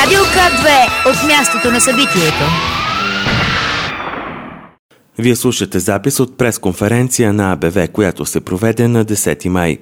Радио К2 от мястото на събитието. Вие слушате запис от пресконференция на АБВ, която се проведе на 10 май.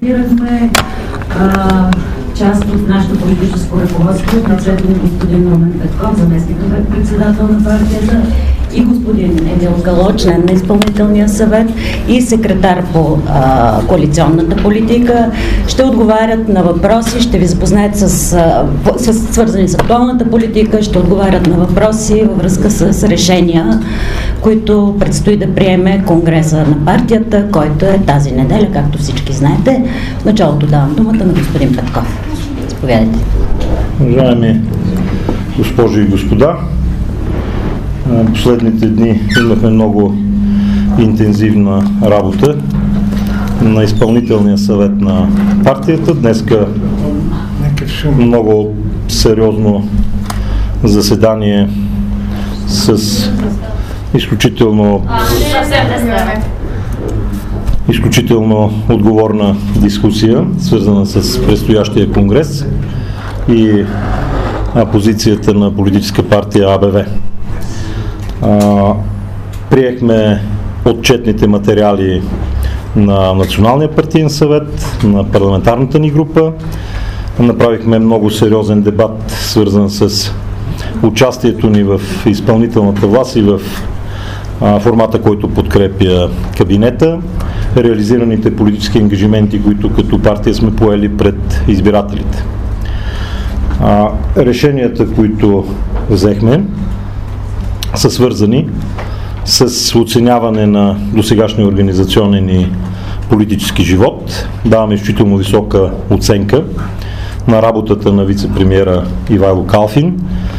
Част от нашето политическо ръководство, председател господин Номен Петков, заместник-председател на партията, и господин Емил Гало, член на изпълнителния съвет и секретар по коалиционната политика, ще отговарят на въпроси, ще ви запознаят свързани с актуалната политика, ще отговарят на въпроси във връзка с решения, които предстои да приеме Конгреса на партията, който е тази неделя, както всички знаете. В началото давам думата на господин Петков. Заповядайте. Уважаеми госпожи и господа, последните дни имахме много интензивна работа на изпълнителния съвет на партията. Днеска много сериозно заседание с изключително отговорна дискусия, свързана с предстоящия конгрес и позицията на политическа партия АБВ. Приехме отчетните материали на Националния партиен съвет, на парламентарната ни група. Направихме много сериозен дебат, свързан с участието ни в изпълнителната власт и в формата, който подкрепя кабинета, реализираните политически ангажименти, които като партия сме поели пред избирателите. Решенията, които взехме, са свързани с оценяване на досегашния организационен и политически живот. Даваме изключително висока оценка на работата на вице-премиера Ивайло Калфин.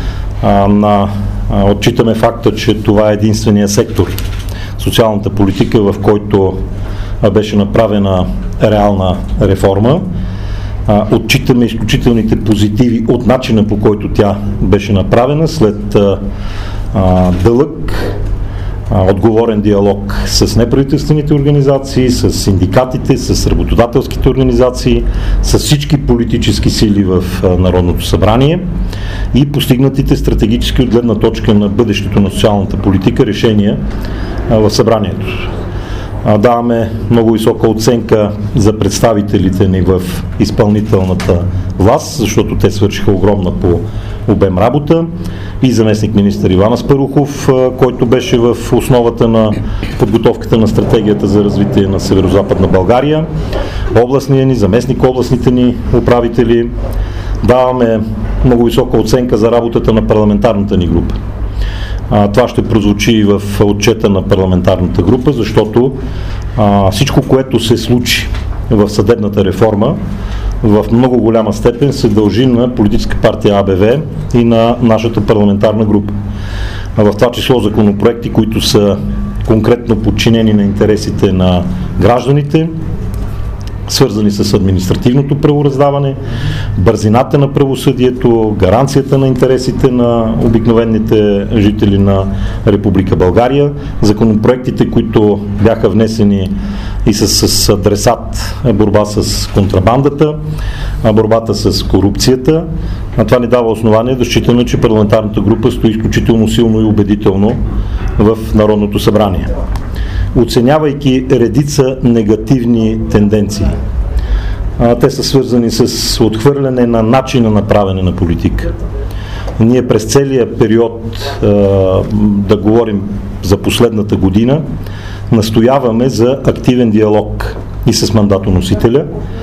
Отчитаме факта, че това е единствения сектор, социалната политика, в който беше направена реална реформа. Отчитаме изключителните позитиви от начина, по който тя беше направена след дълъг, отговорен диалог с неправителствените организации, с синдикатите, с работодателските организации, с всички политически сили в Народното събрание и постигнатите стратегически от гледна точка на бъдещето на социалната политика решения в събранието. Даваме много висока оценка за представителите ни в изпълнителната власт, защото те свършиха огромна по обем работа, и заместник-министър Иван Аспарухов, който беше в основата на подготовката на стратегията за развитие на Северозападна България, областния ни, заместник-областните ни управители. Даваме много висока оценка за работата на парламентарната ни група. Това ще прозвучи и в отчета на парламентарната група, защото всичко, което се случи в съдебната реформа, в много голяма степен се дължи на политическа партия АБВ и на нашата парламентарна група. В това число законопроекти, които са конкретно подчинени на интересите на гражданите, свързани с административното правораздаване, бързината на правосъдието, гаранцията на интересите на обикновените жители на Република България, законопроектите, които бяха внесени и с адресат борба с контрабандата, борбата с корупцията. Това ни дава основание да считаме, че парламентарната група стои изключително силно и убедително в Народното събрание. Оценявайки редица негативни тенденции. Те са свързани с отхвърляне на начина на правене на политика. Ние през целия период, да говорим за последната година, настояваме за активен диалог и с мандатоносителя,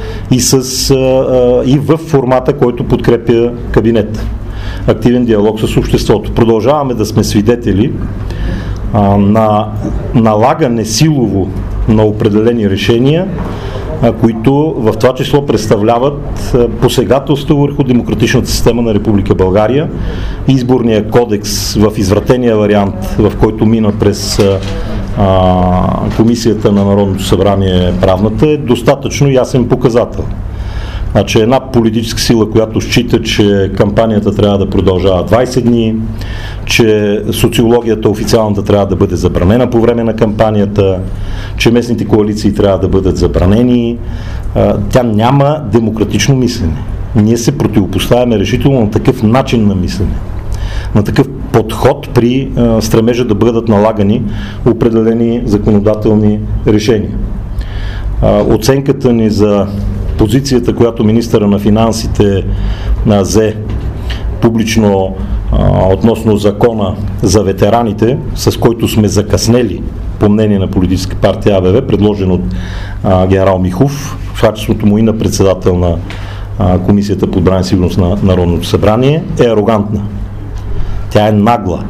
и в формата, който подкрепя кабинет. Активен диалог с обществото. Продължаваме да сме свидетели на налагане силово на определени решения, които в това число представляват посегателство върху демократичната система на Република България. Изборния кодекс в извратения вариант, в който мина през Комисията на Народното събрание правната, е достатъчно ясен показател. Значи една политическа сила, която счита, че кампанията трябва да продължава 20 дни, че социологията официалната трябва да бъде забранена по време на кампанията, че местните коалиции трябва да бъдат забранени, тя няма демократично мислене. Ние се противопоставяме решително на такъв начин на мислене, на такъв подход при стремежа да бъдат налагани определени законодателни решения. Оценката ни за позицията, която министъра на финансите взе публично относно закона за ветераните, с който сме закъснели, по мнение на политическа партия АБВ, предложен от генерал Михов, в качеството му и на председател на Комисията по отбрана и сигурност на Народното събрание, е арогантна. Тя е нагла.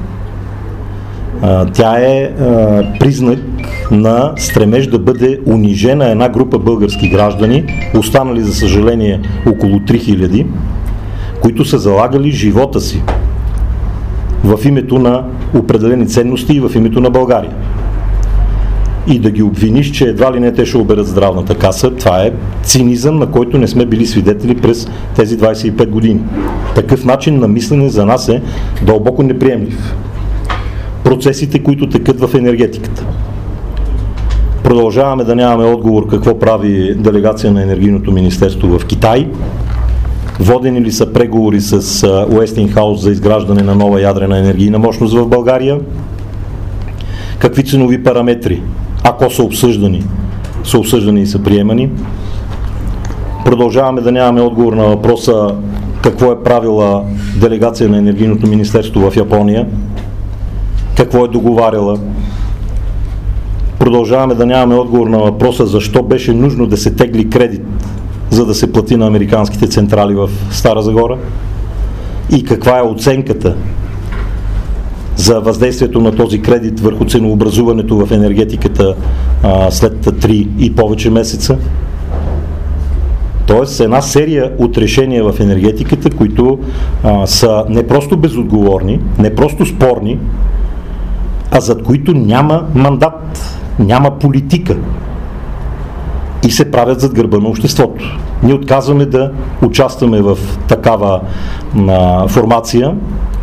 Тя е признак на стремеж да бъде унижена една група български граждани, останали за съжаление около 3000, които са залагали живота си в името на определени ценности и в името на България. И да ги обвиниш, че едва ли не те ще оберат здравната каса, това е цинизъм, на който не сме били свидетели през тези 25 години. Такъв начин на мислене за нас е дълбоко неприемлив. Процесите, които текат в енергетиката. Продължаваме да нямаме отговор какво прави делегация на Енергийното министерство в Китай. Водени ли са преговори с Уестингхаус за изграждане на нова ядрена енергийна мощност в България? Какви ценови параметри, ако са обсъждани и са приемани? Продължаваме да нямаме отговор на въпроса какво е правила делегация на Енергийното министерство в Япония, какво е договаряла. Продължаваме да нямаме отговор на въпроса защо беше нужно да се тегли кредит, за да се плати на американските централи в Стара Загора и каква е оценката за въздействието на този кредит върху ценообразуването в енергетиката след 3 и повече месеца. Тоест една серия от решения в енергетиката, които са не просто безотговорни, не просто спорни, а зад които няма мандат, няма политика и се правят зад гърба на обществото. Ние отказваме да участваме в такава формация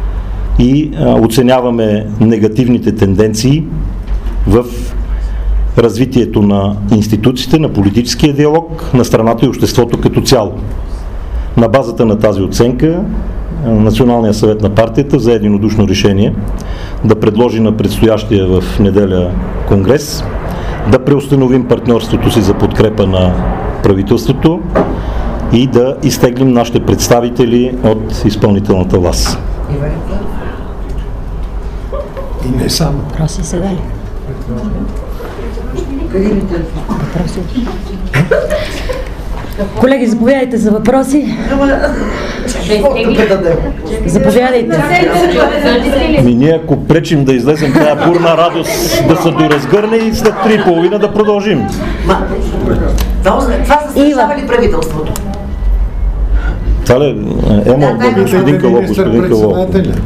и оценяваме негативните тенденции в развитието на институциите, на политическия диалог, на страната и обществото като цяло. На базата на тази оценка Националният съвет на партията взе единодушно решение да предложи на предстоящия в неделя конгрес да преустановим партньорството си за подкрепа на правителството и да изтеглим нашите представители от изпълнителната власт. И не само. Въпроси сега ли? Въпроси. Колеги, заповядайте за въпроси. Заповядайте. Ние ако пречим да излезем тази бурна радост да се доразгърне и след 3,5 да продължим. Това застрашава ли правителството? Това ли? Господин Калов.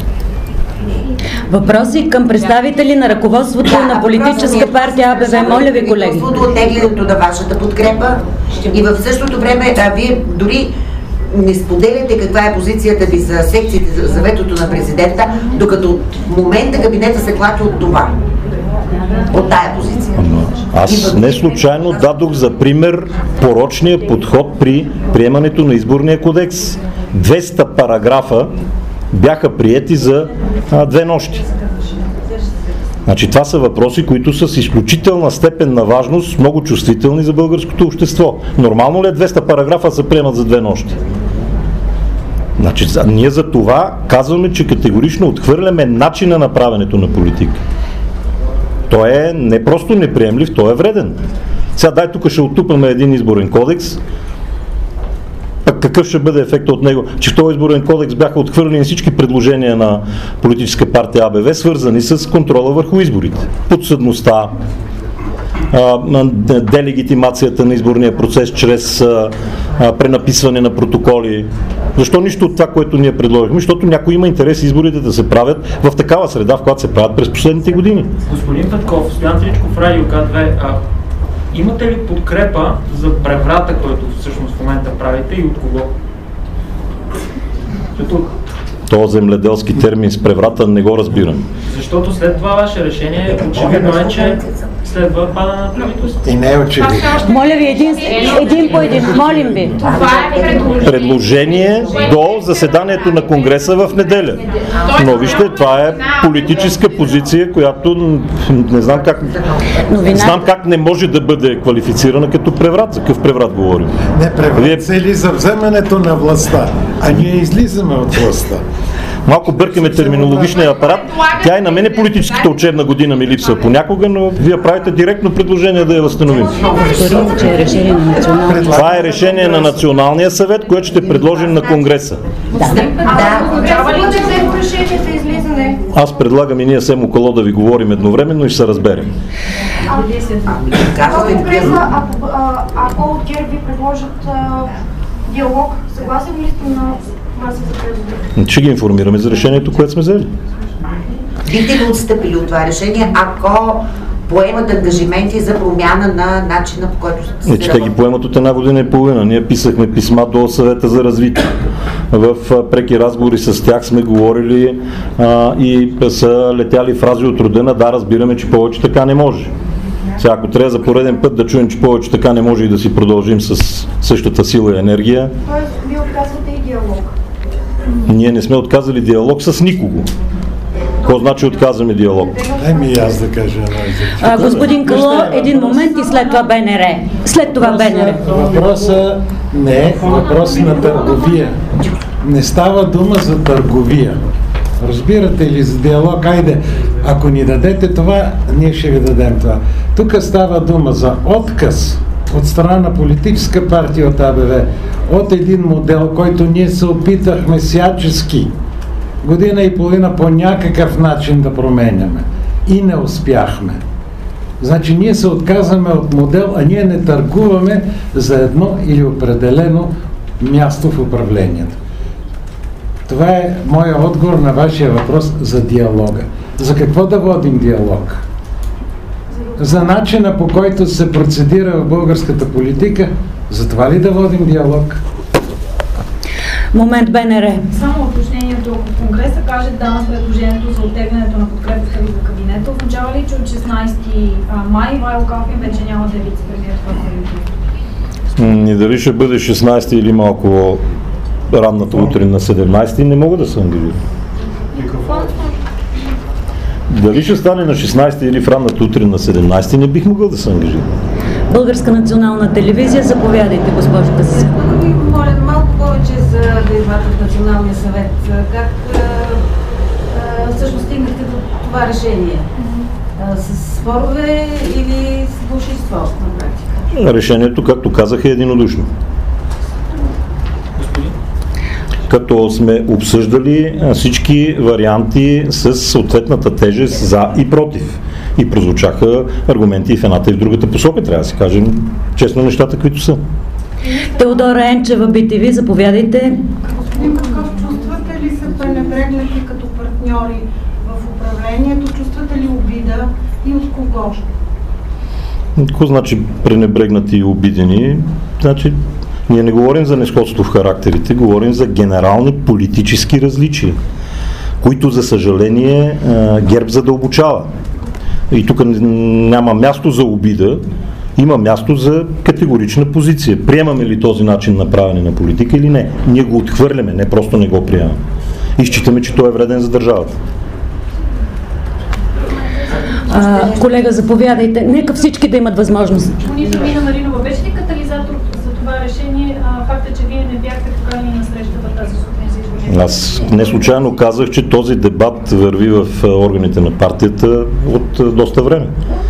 Въпроси към представители на ръководството на политическа партия АБВ. Моля ви, колеги. Ръководството оттеглянето на вашата подкрепа и в същото време вие дори не споделяте каква е позицията ви за секциите за ветото на президента, докато в момента кабинета се клати от това. От тая позиция. Аз не случайно дадох за пример порочния подход при приемането на изборния кодекс. 200 параграфа бяха приети за 2 нощи. Значи това са въпроси, които са с изключителна степен на важност, много чувствителни за българското общество. Нормално ли е 200 параграфа се приемат за 2 нощи? Значи ние за това казваме, че категорично отхвърляме начина на правенето на политика. Той е не просто неприемлив, той е вреден. Сега дай тук ще оттупаме един изборен кодекс. Пък какъв ще бъде ефектът от него? Че в този изборен кодекс бяха отхвърлени всички предложения на политическа партия АБВ, свързани с контрола върху изборите. Подсъдността, делегитимацията на изборния процес чрез пренаписване на протоколи. Защо нищо от това, което ние предложихме? Защото някой има интерес изборите да се правят в такава среда, в която се правят през последните години. Господин Петков, Стоян Тричков, Радио К2, имате ли подкрепа за преврата, който всъщност в момента правите и от кого? То земледелски термин с преврата не го разбирам. Защото след това ваше решение очевидно е, че следва падане на правителството. И не е очевидно. Моля ви, един по един, молим ви. Предложение до заседанието на Конгреса в неделя. Но вижте, това е политическа позиция, която не знам как не може да бъде квалифицирана като преврат. За какъв преврат говорим? Не, преврат цели за вземането на властта, а ние излизаме от властта. Малко бъркаме терминологичния апарат. Тя и на мене политическата учебна година ми липсва понякога, но вие правите директно предложение да я възстановим. Това е решение на Националния съвет, което ще предложим на Конгреса. Аз предлагам и ние Семо Кало да ви говорим едновременно и ще се разберем. Ако от ГЕРБ ви предложат диалог, съгласен ли сте на маса за преговори? Ще ги информираме за решението, което сме взели. Бихте ли отстъпили от това решение, ако поемат ангажименти за промяна на начина, по който се работи? Те ги поемат от 1 година и половина. Ние писахме писма до Съвета за развитие. В преки разговори с тях сме говорили и са летяли фрази от рода: да, разбираме, че повече така не може. Сега, ако трябва за пореден път да чуем, че повече така не може и да си продължим с същата сила и енергия. Тоест, вие отказвате и диалог? Ние не сме отказали диалог с никого. Какво значи отказваме диалог? Дай ми аз да кажа едно. Господин Кало, един момент и след това БНР. След това БНР. Въпросът не е въпрос на търговия. Не става дума за търговия. Разбирате ли, за диалог? Айде, ако ни дадете това, ние ще ви дадем това. Тук става дума за отказ от страна на политическа партия от АБВ, от един модел, който ние се опитахме всячески година и половина по някакъв начин да променяме. И не успяхме. Значи ние се отказваме от модел, а ние не търгуваме за едно или определено място в управлението. Това е моя отговор на вашия въпрос за диалога. За какво да водим диалог? За начина, по който се процедира в българската политика? За това ли да водим диалог? Момент БНР. Само уточнението, ако Конгреса каже да на предложението за оттеглянето на подкрепата ви за кабинета, означава ли, че от 16 май Ивайло Калфин вече няма да е вице-премиер в правителството? И дали ще бъде 16 или малко ранната утрин на 17, не мога да се ангажирам. Дали ще стане на 16 или в ранната утрин на 17, не бих могъл да се ангажирам. Българска национална телевизия, заповядайте, госпожо Касис. Мога да ви помоля малко повече за дебата в Националния съвет. Как всъщност стигнахте до това решение? С спорове или с болшинство на практика? Решението, както казах, е единодушно. Като сме обсъждали всички варианти с съответната тежест за и против. И прозвучаха аргументи и в едната и в другата посока, трябва да си кажем честно нещата, които са. Теодора Енчева, BTV, заповядайте. Господин Какъв, чувствате ли се пренебрегнати като партньори в управлението? Чувствате ли обида и от кого? Какво значи пренебрегнати и обидени? Значи, ние не говорим за несходство в характерите, говорим за генерални политически различия, които, за съжаление, ГЕРБ задълбочава. И тук няма място за обида, има място за категорична позиция. Приемаме ли този начин на правене на политика или не? Ние го отхвърляме, не просто не го приемаме. И считаме, че той е вреден за държавата. Колега, заповядайте. Нека всички да имат възможност. Мониза Мина Маринова, беше ли катализатор за това решение факта, че вие не бяхте поканени на срещата тази сутрин за изложение? Аз не случайно казах, че този дебат върви в органите на партията от доста време.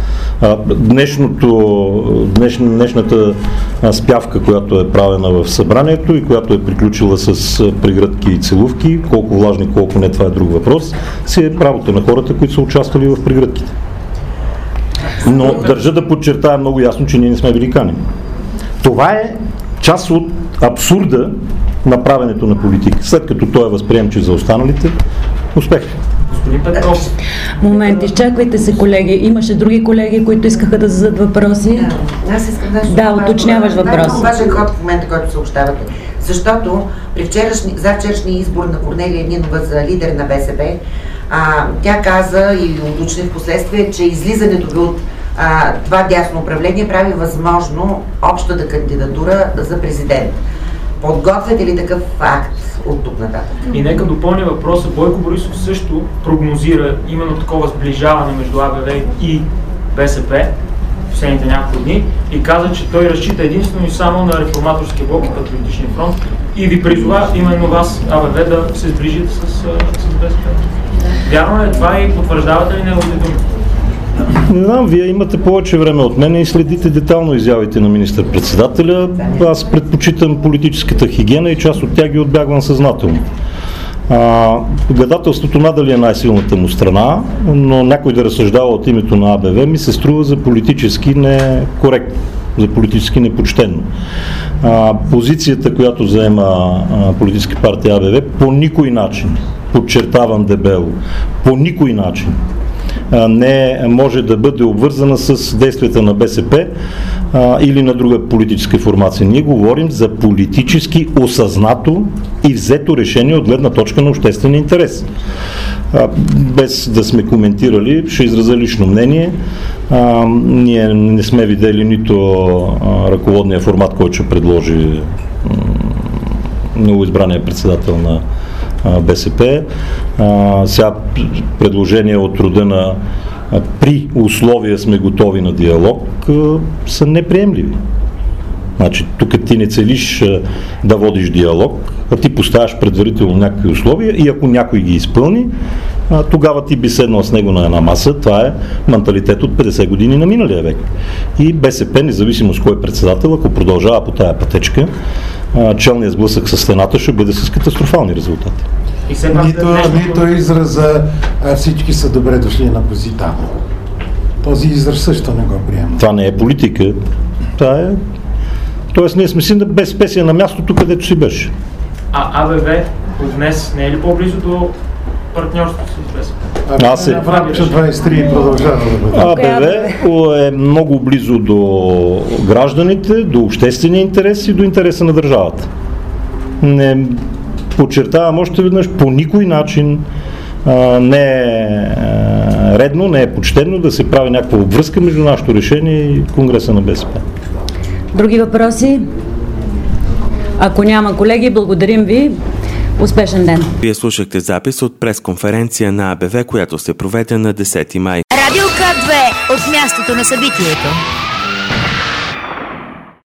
Днешната спявка, която е правена в събранието и която е приключила с прегръдки и целувки, колко влажни, колко не, това е друг въпрос, си е правото на хората, които са участвали в прегръдките. Но държа да подчертая много ясно, че ние не сме били канени. Това е част от абсурда на правенето на политика. След като той е възприемчив за останалите, успех! Господин Петров. Момент, изчаквайте се, колеги. Имаше други колеги, които искаха да зададат въпроси. Да, аз искам нещо. Да, уточняваш въпрос. Много важен ход в момента, който съобщавате. Защото при вчерашния избор на Корнелия Нинова за лидер на БСП, тя каза и уточни в последствие, че излизането ви от това дясно управление прави възможно общата кандидатура за президент. Подготвяте ли такъв акт от тук нататък? И нека допълня въпроса. Бойко Борисов също прогнозира именно такова сближаване между АБВ и БСП в последните няколко дни и каза, че той разчита единствено и само на Реформаторския блок и Патриотичния фронт и ви призова именно вас, АБВ, да се сближите с БСП. Вярно ли това и потвърждавате ли неговите думи? Не знам, вие имате повече време от мен и следите детално изявите на министър-председателя. Аз предпочитам политическата хигиена и част от тях ги отбягвам съзнателно. Гадателството надали е най-силната му страна, но някой да разсъждава от името на АБВ ми се струва за политически некоректно, за политически непочтенно. Позицията, която заема политическа партия АБВ, по никой начин, подчертавам дебело, по никой начин не може да бъде обвързана с действията на БСП или на друга политическа формация. Ние говорим за политически осъзнато и взето решение от гледна точка на обществен интерес. Без да сме коментирали, ще изразя лично мнение. Ние не сме видели нито ръководния формат, който ще предложи новоизбрания председател на БСП. Сега предложения от рода на при условия сме готови на диалог са неприемливи. Значи, тук ти не целиш да водиш диалог, а ти поставяш предварително някакви условия и ако някой ги изпълни, тогава ти би седнал с него на една маса. Това е менталитет от 50 години на миналия век. И БСП, независимо с кой е председател, ако продължава по тая пътечка, челният сблъсък с стената ще бъде с катастрофални резултати. Нито израза всички са добре дошли на позита. Този израз също не го приема. Това не е политика. Това е... Тоест ние сме си без песия на мястото, където си беше. АБВ днес не е ли по-близо до партньорството с БСП? Аз е Врабча 23 продължава да бъде. АБВ е много близо до гражданите, до обществения интерес и до интереса на държавата. Не подчертавам още веднъж, по никой начин не е редно, не е почтено да се прави някаква обвръзка между нашето решение и Конгреса на БСП. Други въпроси? Ако няма, колеги, благодарим ви. Успешен ден! Вие слушахте запис от пресконференция на АБВ, която се проведе на 10 май. Радио К2 от мястото на събитието.